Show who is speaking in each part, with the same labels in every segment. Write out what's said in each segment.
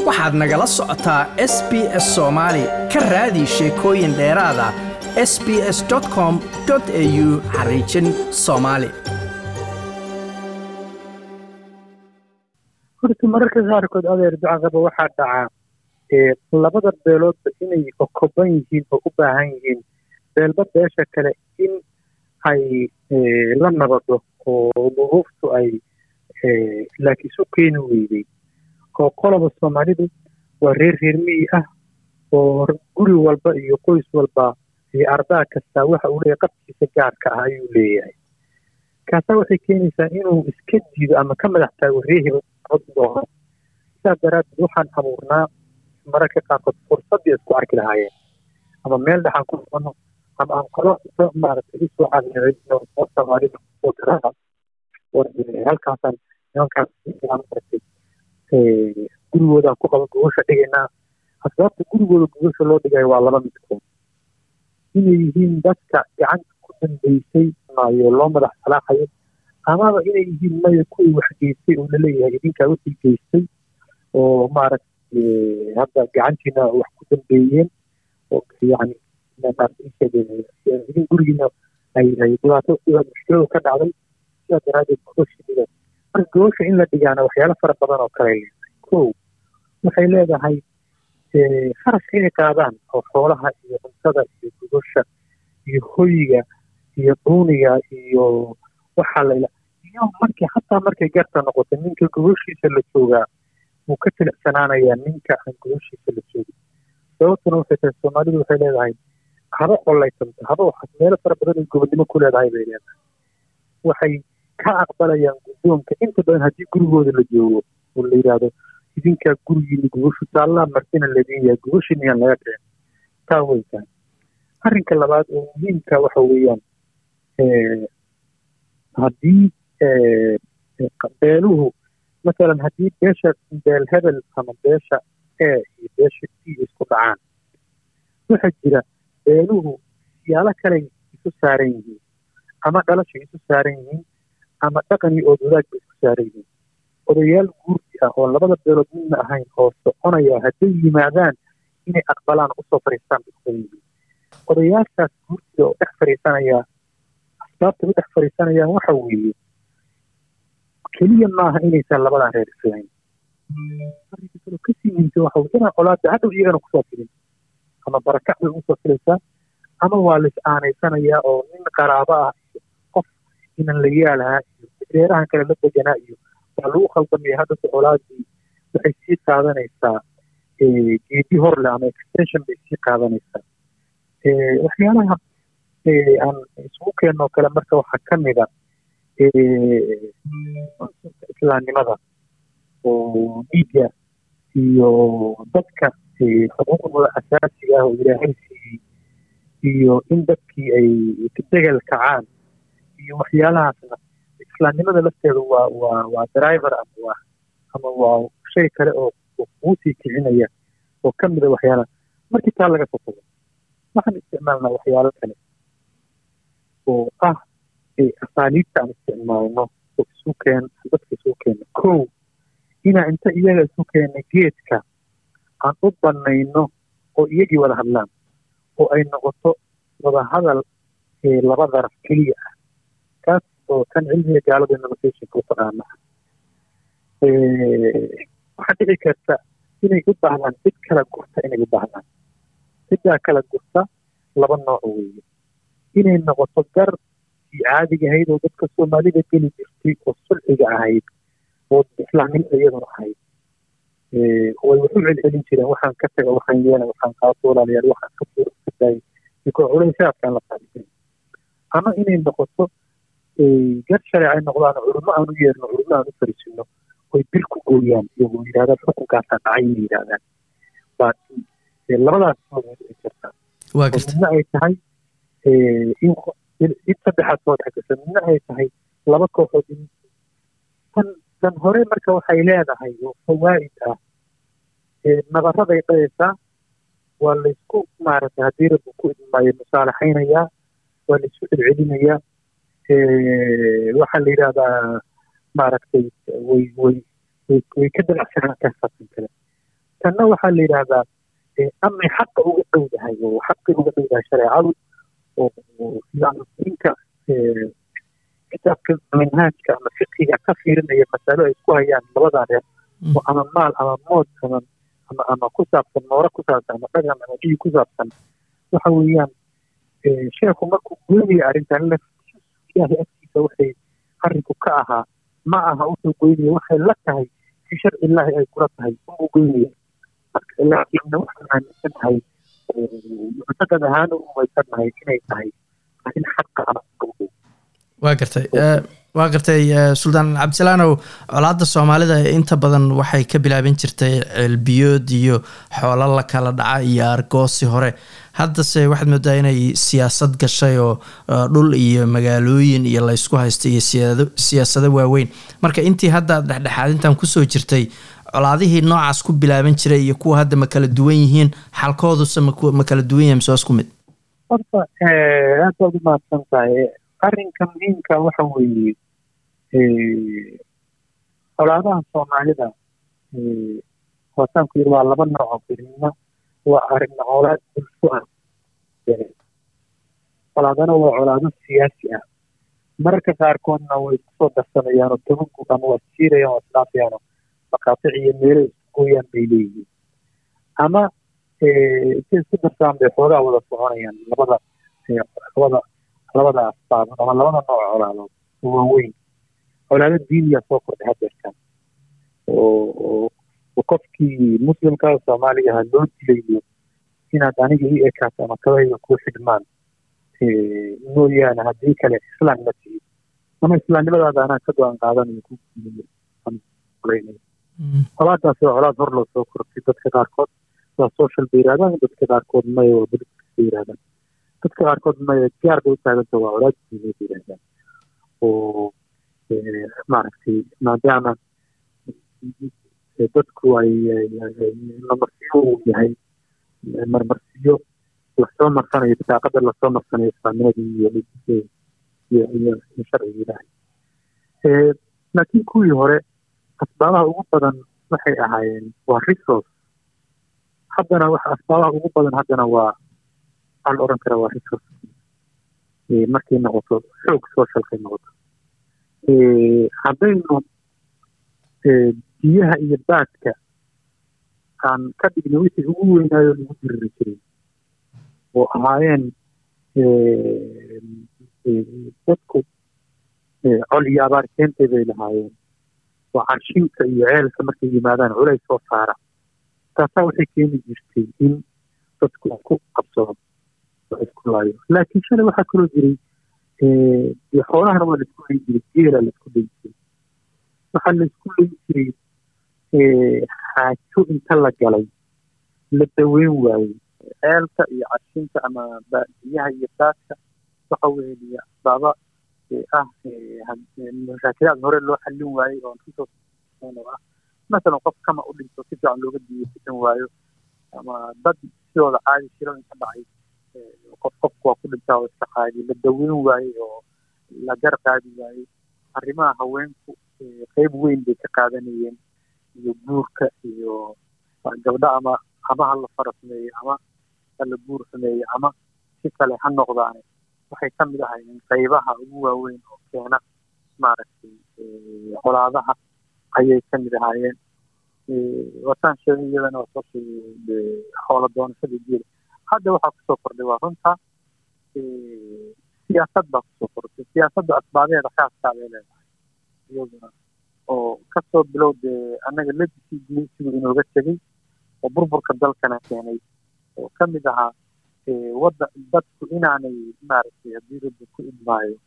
Speaker 1: waxaad nagala socotaa SBS Soomaali ka raadi sheekooyin dheeraad ah sbs.com.au/Somali
Speaker 2: horta mararka qaarkood adeer ducaqaba waxaa dhacaa labada beeloodba inay okoban yihiin oo u baahan yihiin beelba beesha kale in ay la nabado oo duruuftu ay laakiin isu keeni weyday oo qoloba Soomaalidu waa reer miyi ah oo guri walba iyo qoys walba iyo ardaa kasta waxa uu leeyahay qabkiisa gaarka ah ayuu leeyahay kaasa waxay keenaysaa inuu iska diido ama ka madax taago reehiba sidaas daraaddeed waxaan abuurnaa mararka qaarkood fursadii isku arki lahaayeen ama meel dhaxan ku noqono ama aan qolo maaragtay isoo caawiyo Soomaalida oo tirada halkaasaan nimankaas gurigooda ku qabo gogosha dhigaynaa asbaabta gurigooda gogosha loo dhigayo waa laba midkood inay yihiin dadka gacanta ku dambeysay maayo loo madax salaaxayo amaba inay yihiin maya kuwii wax geystay oo laleeyahay idinkaa wixii geystay oo maaragtay hadda gacantiina wax ku dambeeyeen oo yani idin gurigiina ay dhibaato mushkiladu ka dhacday sidaa daraaddeed gogosha dhiga marka gogosha in la dhigaana waxyaalo fara badan oo kale kow waxay leedahay kharashka inay qaadaan oo xoolaha iyo cuntada iyo gogosha iyo hoyga iyo duuniga iyo waxaa layla iyo markay garta noqoto ninka gogoshiisa la joogaa wuu ka tilicsanaanayaa ninka aan gogoshiisa la joogin sababtuna waxay tahay Soomaalidu waxay leedahay haba qolaysanto haba waxaad meelo fara badan ay gobodnimo ku leedahay bay leedahay waxay ka aqbalayaan guddoonka inta badan haddii gurigooda la joogo oo la yidhaahdo idinkaa gurigiina gogoshu taallaa martina ladin yahay gogoshiinayaan laga dhicin taa way tahay arrinka labaad oo muhiimka waxa weeyaan haddii beeluhu masalan haddii beesha beel hebel ama beesha e iyo beesha d isku dhacaan waxaa jira beeluhu siyaalo kale isu saaran yihiin ama dhalashay isu saaran yihiin ama dhaqan iyo oodwadaag bay isku saaran yihiin odayaal guurti ah oo labada beelood midna ahayn oo soconaya hadday yimaadaan inay aqbalaan usoo fariistaan bay isku yihiin odayaashaas guurtiga oo dhex fariisanaya asbaabta u dhex fariisanayaan waxa weeye keliya maaha inaysan labadan reer islayn arrinka kaloo kasii muhiimsan waxa weye inaan colaada hadhow iyagana kusoo filin ama barakac bay usoo filaysaa ama waa la is-aanaysanayaa oo nin qaraabo ah iyo qof inan la yaalahaa iyo reerahan kale la deganaa iyo waa lagu khaldamaya haddase colaadii waxay sii qaadanaysaa geedi horle ama extension bay sii qaadanaysaa waxyaalaha aan isugu keenoo kale marka waxaa ka mida islaamnimada oo dhiigga iyo dadka xuquuqdooda asaasiga ah oo ilaahay siiyey iyo in dadkii ay degal kacaan iyo waxyaalahaasna islaamnimada lafteeda waa driver ama waa shay kale oo kuusii kicinaya oo ka mida waxyaalaha markii taa laga foqado waxaan isticmaalnaa waxyaalo kale oo ah asaaliibta aan isticmaalno oo dadka isu keena kow inaa inta iyaga isu keena geedka aan u banayno oo iyagii wada hadlaan oo ay noqoto wada hadal laba daraf keliya ah kaas oo kan cilmiga gaalada negotiationka u taqaana waxaa dhici karta inay u baahdaan cid kala gurta inay u baahdaan ciddaa kala gurta laba nooc weeye inay noqoto gar ii caadiga ahayd oo dadka Soomaalida geli jirtay oo sulxiga ahayd oo islaamnimada iyaduna ahayd way wuxuu celcelin jireen waxaan ka taga waxaan yeelay waxaan qaato walaalayaal waxaan ka fuursaday ikoo culaysaadkan la qaadin ama inay noqoto gar sharci noqdaan culimo aan u yeerno culimo aan u fariisino oy bil ku gooyaan iyagoo yidhahdaan xukunkaasaa dhacay inay yidhahdaan labadaas
Speaker 1: waa garta
Speaker 2: midna ay tahay cid saddexaad soo dhex gasha midna ay tahay laba kooxood tan hore marka waxay leedahay oo fawaa'id ah nabaraday dhaysaa waa laysku maaragtay haddii rabbi ku idmaayo musaalaxaynayaa waa laysku celcelinayaa waxaa la yidhahdaa maaragtay way ka dalacsanaan kartaa tan kale tanna waxaa la yidhaahdaa amay xaqa uga dhowdahay oo xaqii uga dhowdahay shareecadu oo ninka kitaabka manhaajka ama fiqiga ka fiirinaya masalo ay isku hayaan labadan reer oo ama maal ama mood ama ku saabsan noora ku saabsan ama dhaqan ama dhiig ku saabsan waxa weeyaan sheekhu markuu goynaya arrintan ilaahay agtiisa waxay arrinku ka ahaa ma aha wuxuu goynaya waxay la tahay fi sharci illaahi ay kula tahay uu goynaya laakiinna waxaan aaminsanahay muctaqad ahaan u rumaysanahay inay tahay arrin xaqa ama
Speaker 1: waa gartay suldaan cabdisalaanow colaadda soomaalida inta badan waxay ka bilaaban jirtay ceelbiyood iyo xoolo la kala dhaca iyo argoosi hore haddase waxaad moodaa inay siyaasad gashay oo dhul iyo magaalooyin iyo laysku haysta iyo siyaasado waaweyn marka intii hadda dhexdhexaadintan kusoo jirtay colaadihii noocaas ku bilaaban jiray iyo kuwa hadda ma kala duwan yihiin xalkooduse ma kala duwan yahay mise waa isku mid
Speaker 2: horta aad baad u mahadsan tahay arrinka muhiimka waxa weeye colaadaha soomaalida waataan ku yidhi waa laba nooc oo kelima waa arrin colaad bulsho ah colaadana waa colaado siyaasi ah mararka qaarkoodna way isku soo darsanayaan oo tobanku ama waa siirayaan waa isdhaafayaano maqaatic iyo meelo isku gooyaan bay leeyihiin ama intay isku darsaan bay xoogaa wada soconayaan labada asbaabood ama labada nooc colaadood oo waaweyn colaado diiniya soo kordhay hadeertan oo qofkii muslimka soomaaliga ahaa loo dilayo inaad aniga ii ekaato ama kabahayga kuu xidhmaan mooyaane haddii kale islaam ma tihid ama islaamnimadaada anaa ka go-aan qaadanayo colaadaas waa colaad hor loo soo kortay dadka qaarkood waa social bay yirahdaan dadka qaarkood maya waa politics bay yirahdaan dadka qaarkood maya gaar bay u taaganta waa colaad diineed bay yirahdaan oo maaragtay maadaama dadku ay marmarsiyo uu yahay marmarsiyo lasoo marsanayo bitaaqada lasoo marsanayo islaamnimadii iyo sharciga ilaahay laakiin kuwii hore asbaabaha ugu badan waxay ahaayeen waa resource haddana asbaabaha ugu badan haddana waa waxaa la oran karaa waa resource markay noqoto xoog socialkay noqoto haddaynu biyaha iyo baadka aan ka dhigno wixii ugu weynaayo lagu diriri jiray oo ahaayeen dadku col iyo abaar keentay bay lahaayeen oo carshinka iyo ceelka markay yimaadaan culays soo saara taasaa waxay keeni jirtay in dadku ku qabsado oo isku laayo laakiin shalay waxaa kaloo jiray xoolahana waa laisku leyn jiray geela laisku leyn jiray waxaa laisku leyn jiray xaajo inta la galay la daweyn waayey ceelka iyo carshinka ama biyaha iyo baadka waxa weeliya asbaaba mashaakilaad hore loo xallin waayey oo ah masalan qof kama u dhinto si fiican looga diisan waayo ama dad sidooda caadi shiro inka dhacay qofku waa ku dhintaa oo iska qaadi la daweyn waayey oo la gar qaadi waayey arrimaha haweenku qayb weyn bay ka qaadanayeen iyo guurka iyo gabdha ama ha la fara sameeyey ama hala guur sameeyey ama si kale ha noqdaane waxay ka mid ahaayeen qaybaha ugu waaweyn oo keena maaragtay colaadaha ayay ka mid ahaayeen wataan sheegay iyadana waa soo sheegay xoola doonashada geela hadda waxaa kusoo kordhay waa runta siyaasad baa kusoo kordhay siyaasadda asbaabeeda khaaskaa bay leedahay iyaduna oo kasoo bilowde annaga legacy gumaysigu inooga tegey oo burburka dalkana keenay oo ka mid ahaa dadku inaanay maaragtay haddii rabbi ku idmaayo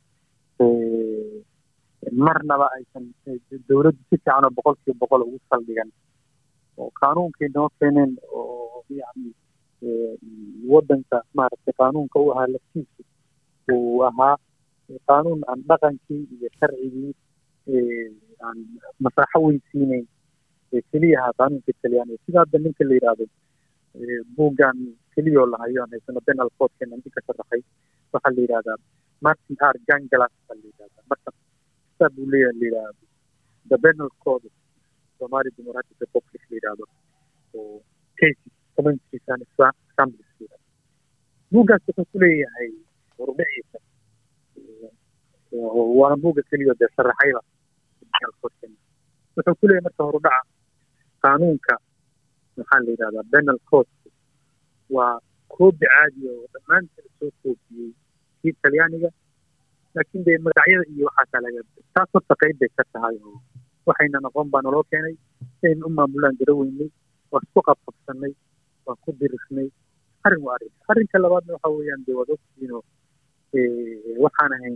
Speaker 2: marnaba aysan dowladdu si fiican oo 100% ugu saldhigan oo qaanuunkay noo keeneen oo yani waddanka maaragtay qaanuunka u ahaa laftiisu uu ahaa qaanuun aan dhaqankii iyo sharcigii aan masaaxo weysiinayn keliya ahaa qaanuunka talyaaniga sida hadda ninka la yidhaahdo buuggan keliyoo lahayo aan haysano penal codkeena ninka sharaxay waxaa la yidhahdaa Martin R. Ganglas baa la yidhahdaa marka kitaab buu leeyahay la yidhaahdo the penal code Somali Democratic Republic la yidhaahdo oo cases commentaries and examples buuggaas wuxuu ku leeyahay warbiciisa waana buugga keliya dee sharaxayba wuxuu ku leeyahay marka horudhaca qaanuunka maxaa la yidhahdaa penal code waa koobi caadi oo dhammaantiin soo koobiyey kii talyaaniga laakiin dee magacyada iyo waxaasaa laga taas horta qayb bay ka tahay oo waxayna noqon baa naloo keenay saynu u maamulaan garaweynay waa isku qabqabsanay waa ku dirisnay arrin waa arrinka labaadna waxa weeyaan dee waad ogtiinoo waxaan ahayn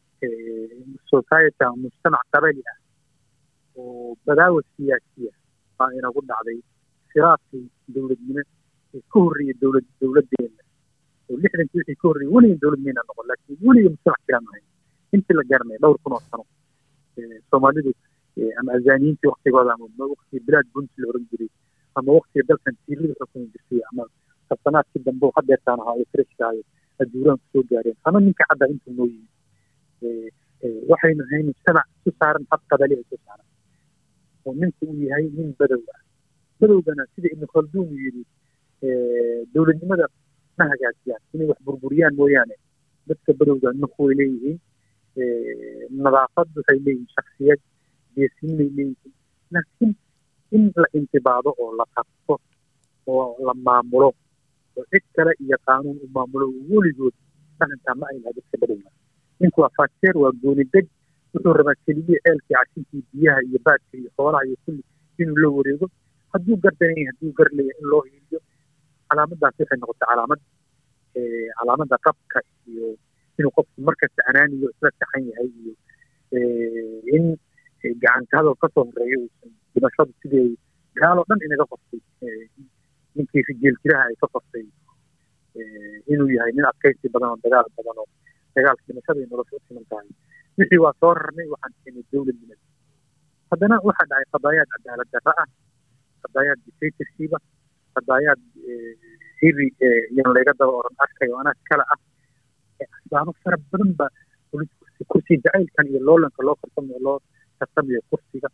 Speaker 2: society ama mujtamac qabali ah oo badaawa siyaasiya baa inagu dhacday firaaqii dowladnimo ka horreeyay dowladdeena oo lixdankii wixii ka horreeyay weligan dowlad mayna noqon laakiin weliga mujtamac jiraan ahayn intii la garanay dhowr kun oo sano soomaalidu ama azaaniyiintii waktigooda ama waktigii bilaad bunti la oran jiray ama waktiga dalkan tiirlida xukumi jirtay ama sabsanaadkii dambe oo hadeertaan ahaa ay freshkaayo aduuraan kusoo gaareen ama ninka cadda intuu noo yimi waxaynu ahayn mujtamac isu saaran hab qabali isu saaran oo ninku uu yahay nin badow ah badowgana sida ibnu khalduun uu yidhi dowladnimada ma hagaajiyaan inay wax burburiyaan mooyaane dadka badowga ninku way leeyihiin nadaafad waxay leeyihiin shaksiyad geesinimay leeyihiin laakiin in la intibaado oo la qabto oo la maamulo oo cid kale iyo qaanuun u maamulo weligood dhaqankaa ma ay laha dadka badowga ninku waa faajeer waa gooni deg wuxuu rabaa keliya ceelkii cashinkii biyaha iyo baadka iyo xoolaha iyo kulli inuu la wareego hadduu gardanaya hadduu garlaya in loo hiiliyo calaamadaas waxay noqotay calaamada qabka iyo inuu qofku markasta anaaniyo isla saxan yahay iyo in gacanta hadal ka soo horeeyo uusan dhimashadu sidii gaaloo dhan inaga qoftay ninkii rijeel jiraha ay ka qoftay inuu yahay nin adkaysi badan oo dagaal badan oo dagaalka dhimashada iyo nolosha u siman tahay wixii waa soo rarnay waxaan keenay dowladnimada haddana waxaa dhacay qadaayaad cadaalad darra ah qadaayaad dictatorship ah qadaayaad hiri yan layga daba oran arkayo anaa kale ah asbaabo fara badan ba kursi jacaylkan iyo loolanka loo tartamayo kursiga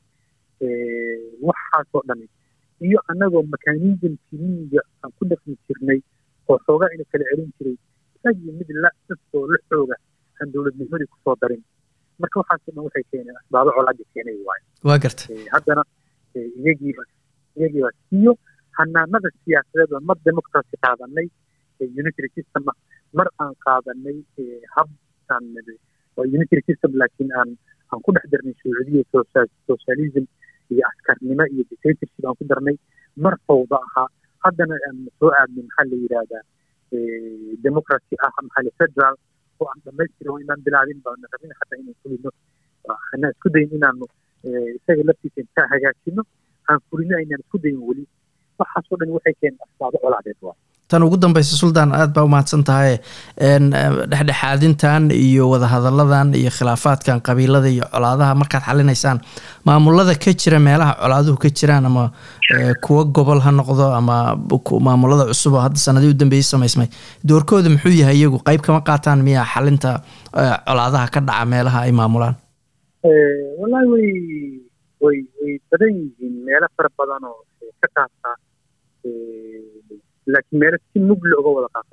Speaker 2: waxaasoo dhami iyo annagoo mekanism kimiga aan ku dhaqmi jirnay oo xoogaa ina kala celin jiray isagii mid dadkoo la xooga aan dowladnimadii kusoo darin marka waxaasoo dhan waxay keeneen asbaabo colaadi keenay waayo
Speaker 1: waa garta
Speaker 2: haddana iyagiiba iyo hanaanada siyaasadeed oo mar democracy qaadanay unitary system ah mar aan qaadanay habkan waa unitary system laakiin aan ku dhex darnay shuucidiya socialism iyo askarnimo iyo dictatorship aan ku darnay mar fawda ahaa haddana aan soo aadnay maxaa la yidhaahdaa democracy ah maxaa federal oo aan dhamaystira oo inaan bilaabin baana rabin xataa inaan fulino anaa isku dayin inaanu isaga laftiisa intaa hagaajino aan fulino aynaan isku dayin weli waxaasoo dhan waxay keeneen asbaabo colaadeed waa
Speaker 1: tan ugu dambaysa suldaan aad baa umahadsan tahay dhexdhexaadintan iyo wadahadalladan iyo khilaafaadkan qabiilada iyo colaadaha markaad xalinaysaan maamulada ka jira meelaha colaaduhu ka jiraan ama kuwa gobol ha noqdo ama maamulada cusub oo hadda sanadii u dambeeyey samaysmay doorkooda muxuu yahay iyagu qayb kama qaataan miyaa xalinta colaadaha ka dhaca meelaha ay maamulaan
Speaker 2: wallahi way badan yihiin meelo fara badan oo ka qaata laakiin meelo si mugli uga wada qaata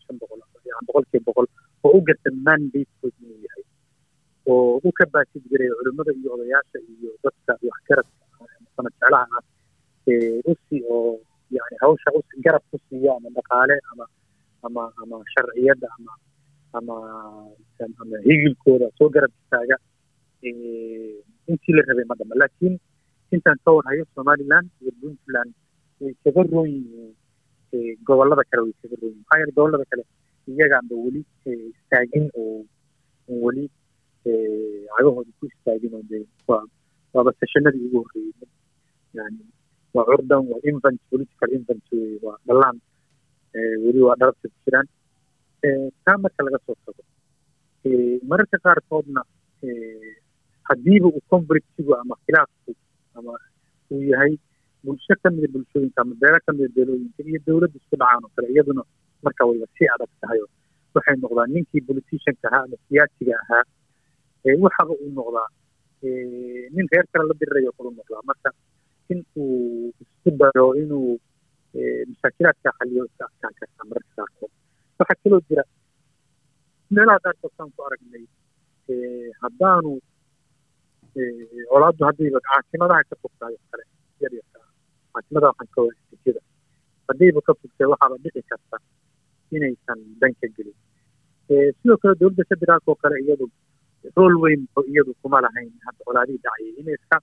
Speaker 2: 100% oo u garta mandate-kood inuu yahay oo u ka baashid jiray culimmada iyo odayaasha iyo dadka waxgaradka ama jeclaha ah usi oo yani hawsha usi garab ku siiya ama dhaqaale ama sharciyadda ama higilkooda soo garab istaaga intii la rabay ma dhama laakiin intaan ka warhayo somaliland iyo puntland way kaga roon yihiin gobollada kale way kaga roon yihiin maxaa yeele gobollada kale iyagaanba weli istaagin oo weli cagahooda ku istaagin oo dee waaba seshanadii ugu horreeyey yani waa curdan waa infant political infant waa dhalaan weli waa dharabta ku jiraan taa marka laga soo tago mararka qaarkoodna haddiiba uu conflictigu ama khilaafku ama uu yahay bulsho ka mida bulshooyinka ama beelo ka mida beelooyinka iyo dowladda isku dhacaan oo kale iyaduna marka wayba sii adag tahay oo waxay noqdaan ninkii politicianka ahaa ama siyaasiga ahaa waxaba uu noqdaa nin reer kale la dirirayo kulu noqdaa marka in uu isku dayo inuu mashaakilaadka xaliyo iska adkaan kartaa mararka qaarkood. waxaa kaloo jira meelaha qaarkood saan ku aragnay haddaanu colaaddu haddayba caasimadaha ka fogtaayo kale yaryarka caasimadaha waxaan ka wada istijada haddayba ka fogtay waxaaba dhici karta inaysan dan ka gelin. sidoo kale dowladda federaalka oo kale iyadu rool weyn oo iyadu kuma lahayn hadda colaadihii dhacayay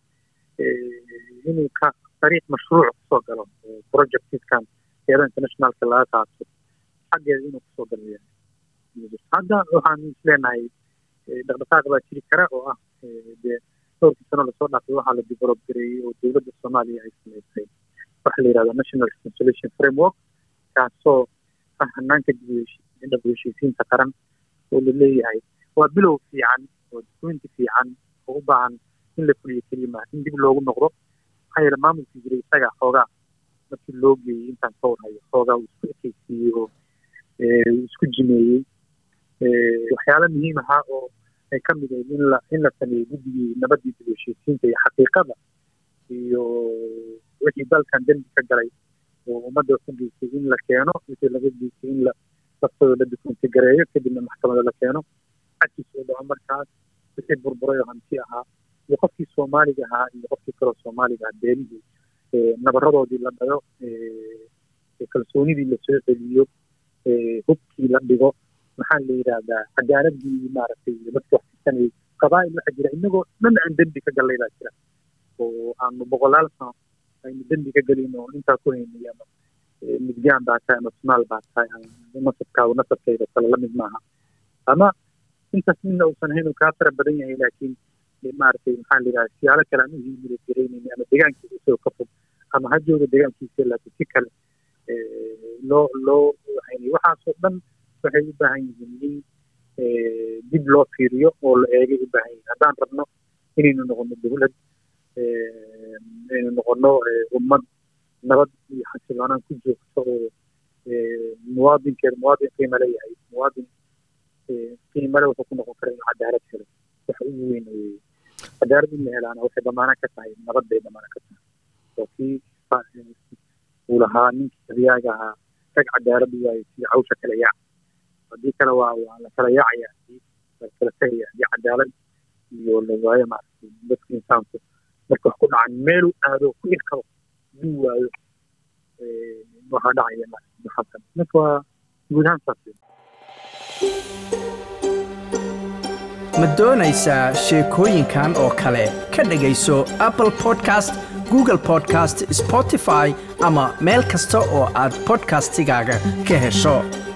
Speaker 2: inuu ka طريق مشروع kusoo galo projectkan heerada internationalka laga qaato xaggeeda inuu kusoo galo hadda waxaan isleenahay dhaqdhaqaaq baa jiri kara oo ah dee dhowrkii sano lasoo dhaafay waxaa la develop gareeyey oo dowladda soomaaliya ay samaysay waxa la yidhahda national reconciliation framework kaasoo ah hanaanka dib u heshiisiinta qaran oo la leeyahay waa bilow fiican oo dukumeenti fiican oo u baahan in la fuliyo keliya in dib loogu noqdo hayr maamulkii jiray isaga xoogaa markii loo geeyey intaan ka warhayo xoogaa uu isku ekeysiiyey oo isku jimeeyey waxyaalo muhiim ahaa oo ay ka mid ahayd in la sameeyey guddigii nabadii dib u heshiisiinta iyo xaqiiqada iyo wixii dalkan dembi ka galay oo ummadda ku geystay in la keeno wixii laga geystay in laftooda la dukunti gareeyo kadibna maxkamada la keeno xagkiis oo dhaco markaas wixii burburay oo hanti ahaa iyo qofkii soomaaliga ahaa iyo qofkii kaloo soomaaliga ahaa beelihii nabaradoodii la dhayo kalsoonidii lasoo celiyo hubkii la dhigo maxaa la yidhaahdaa cadaaladii maaragtay dadka wax fisanayay qabaa'il waxaa jira inagoo dhan aan dembi ka gallay baa jira oo aanu boqolaal sano aynu dembi ka gelin oo intaa ku haynay ama midgaan baa tahay ama sumaal baa tahay nasabkaagu nasabkayda kale la mid maaha ama intaas midna uusan hayn uu kaa fara badan yahay laakiin maaragtay maxaa la yidhahdaa siyaalo kale aan u hiimila garaynayni ama deegaankiisa isagoo ka fog ama ha jooga deegaankiisa laakiin si kale loo haynay waxaasoo dhan waxay u baahan yihiin in dib loo fiiriyo oo la eegay u baahan yihiin haddaan rabno inaynu noqono dowlad inaynu noqono ummad nabad iyo xasiloonaan ku joogto oo muwaadinkeeda muwaadin qiimo leeyahay muwaadin qiimale wuxuu ku noqon kara inuu cadaalad helo waxa ugu weyn weeye cadaalad in la helaana waxay damaana ka tahay nabad bay damaana ka tahay oo kii uu lahaa ninkii adiyaaga ahaa rag cadaalad waayo sida cawsha kala yaac haddii kale waa la kala yaacaya la kala tegaya haddii cadaalad iyo la waayo maaragtay dadka insaanku marka wax ku dhacan meeluu aado ku irkabo duu waayo waxaa dhacaya maaragtay marka waa guud ahaan saas
Speaker 1: ma doonaysaa sheekooyinkan oo kale ka dhegayso Apple Podcast, Google Podcast, Spotify ama meel kasta oo aad podcastigaaga ka hesho.